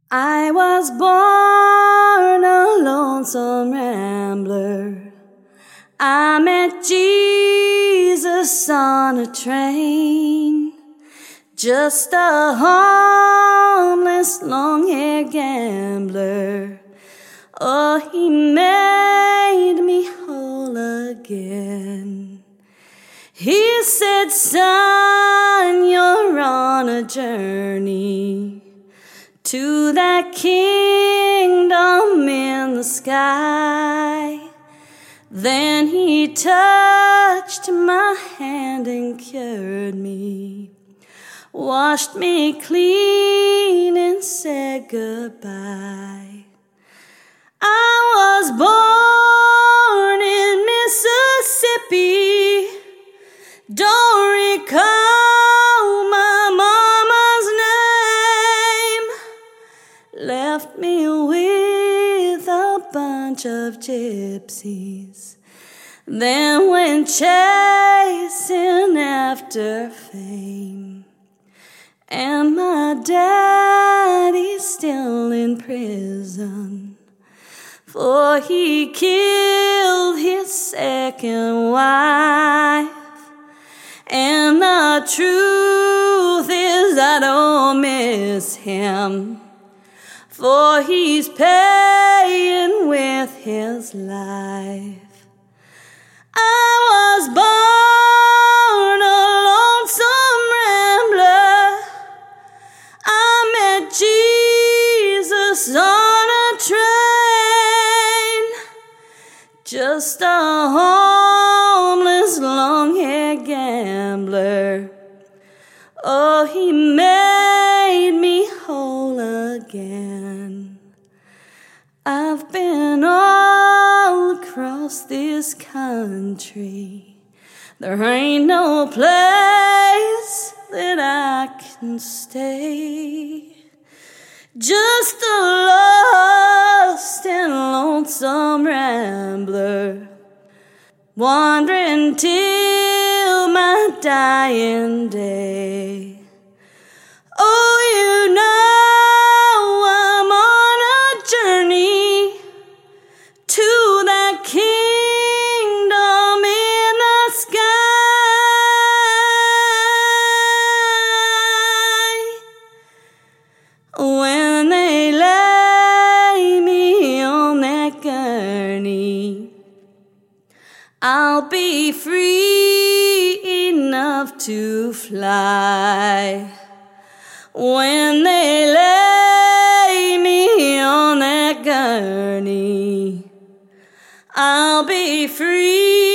I was born a lonesome rambler. I met Jesus on a train. Just a harmless long-haired gambler. Oh, he made me whole again. He said, son, you're on a journey to that kingdom in the sky. Then he touched my hand and cured me, washed me clean and said goodbye. I was born in Mississippi. Don't recall my mama's name. Left me with a bunch of gypsies. Then went chasing after fame. And my daddy's still in prison, for he killed his second wife. And the truth is I don't miss him, for he's paying with his life. I was born a lonesome rambler. I met Jesus on a train. Just a homeless long-haired gambler. Oh, he made me whole again. I've been all across this country. There ain't no place that I can stay. Just a lost and lonesome rambler, wandering till my dying day. Oh, you know I'm on a journey to that kingdom in the sky. When they lay me on that gurney, I'll be free enough to fly. When they lay me on that gurney, I'll be free